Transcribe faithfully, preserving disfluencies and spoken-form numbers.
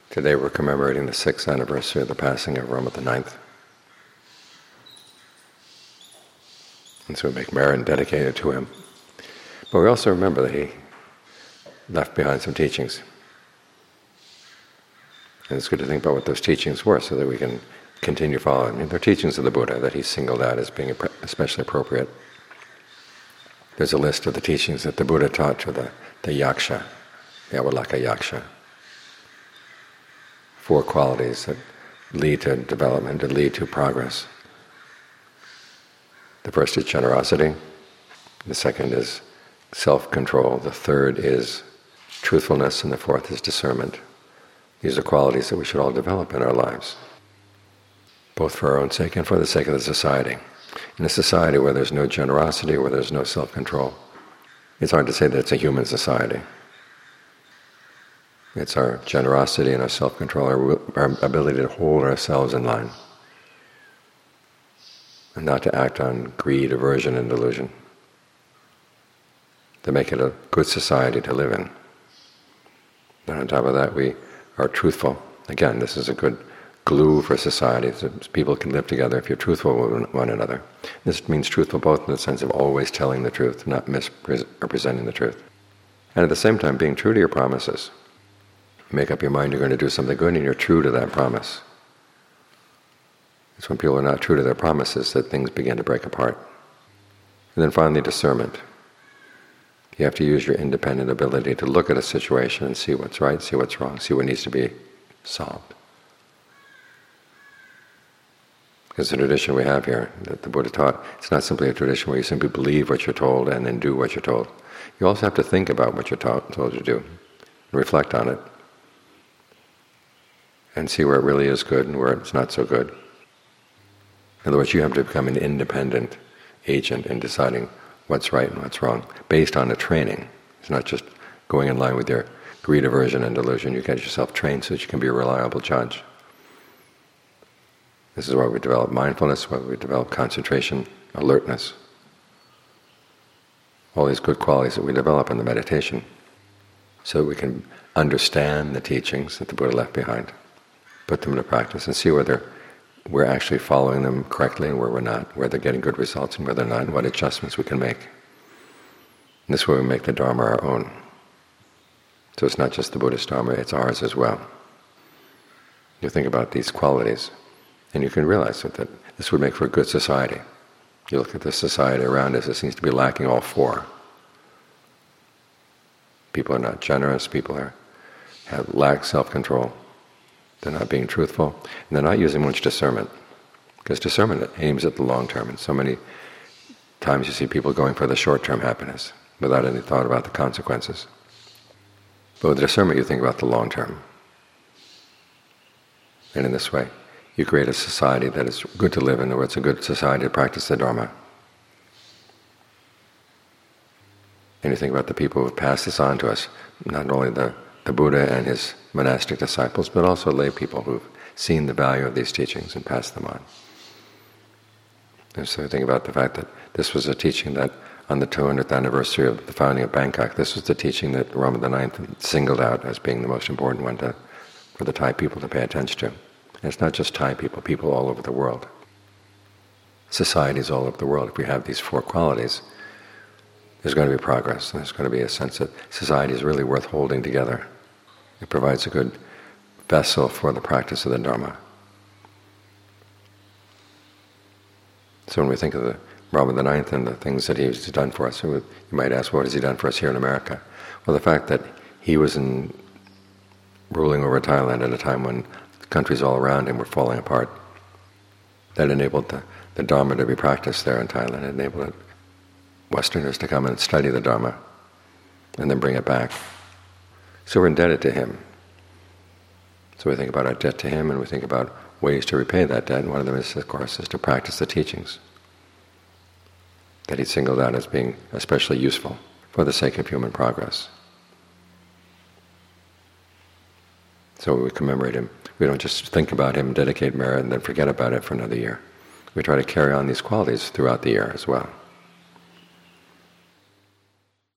Today we're commemorating the sixth anniversary of the passing of Rama the Ninth. And so we make merit and dedicate it to him. But we also remember that he left behind some teachings. And it's good to think about what those teachings were so that we can continue following. I mean, they're teachings of the Buddha that he singled out as being especially appropriate. There's a list of the teachings that the Buddha taught to the, the yaksha, the Avalokita yaksha. Four qualities that lead to development, that lead to progress. The first is generosity. The second is self-control. The third is truthfulness. And the fourth is discernment. These are qualities that we should all develop in our lives, both for our own sake and for the sake of the society. In a society where there's no generosity, where there's no self-control, it's hard to say that it's a human society. It's our generosity and our self-control, our, our ability to hold ourselves in line, and not to act on greed, aversion, and delusion, to make it a good society to live in. And on top of that, we are truthful. Again, this is a good glue for society, so people can live together if you're truthful with one another. This means truthful both in the sense of always telling the truth, not misrepresenting the truth. And at the same time, being true to your promises. You make up your mind you're going to do something good and you're true to that promise. It's when people are not true to their promises that things begin to break apart. And then finally, discernment. You have to use your independent ability to look at a situation and see what's right, see what's wrong, see what needs to be solved. Because the tradition we have here, that the Buddha taught, it's not simply a tradition where you simply believe what you're told and then do what you're told. You also have to think about what you're taught, told to do, and reflect on it, and see where it really is good and where it's not so good. In other words, you have to become an independent agent in deciding what's right and what's wrong, based on a training. It's not just going in line with your greed, aversion, and delusion. You get yourself trained so that you can be a reliable judge. This is why we develop mindfulness, why we develop concentration, alertness. All these good qualities that we develop in the meditation, so that we can understand the teachings that the Buddha left behind, put them into practice, and see whether we're actually following them correctly and where we're not, where they're getting good results and where they're not, and what adjustments we can make. And this way we make the Dharma our own. So it's not just the Buddhist Dharma, it's ours as well. You think about these qualities, and you can realize that, that this would make for a good society. You look at the society around us, it seems to be lacking all four. People are not generous, people are have lack self-control. They're not being truthful, and they're not using much discernment, because discernment aims at the long term, and so many times you see people going for the short-term happiness without any thought about the consequences. But with discernment you think about the long term. And in this way you create a society that is good to live in, or it's a good society to practice the Dharma. And you think about the people who have passed this on to us, not only the the Buddha and his monastic disciples, but also lay people who've seen the value of these teachings and passed them on. And so think about the fact that this was a teaching that on the two hundredth anniversary of the founding of Bangkok, this was the teaching that Rama the Ninth singled out as being the most important one to, for the Thai people to pay attention to. And it's not just Thai people, people all over the world. Societies all over the world, if we have these four qualities, there's going to be progress. There's going to be a sense that society is really worth holding together. It provides a good vessel for the practice of the Dharma. So when we think of the Rama the Ninth and the things that he's done for us, you might ask, what has he done for us here in America? Well, the fact that he was in ruling over Thailand at a time when countries all around him were falling apart, that enabled the, the Dharma to be practiced there in Thailand. It enabled Westerners to come and study the Dharma and then bring it back. So we're indebted to him. So we think about our debt to him, and we think about ways to repay that debt, and one of them is, of course, is to practice the teachings that he singled out as being especially useful for the sake of human progress. So we commemorate him. We don't just think about him, dedicate merit, and then forget about it for another year. We try to carry on these qualities throughout the year as well.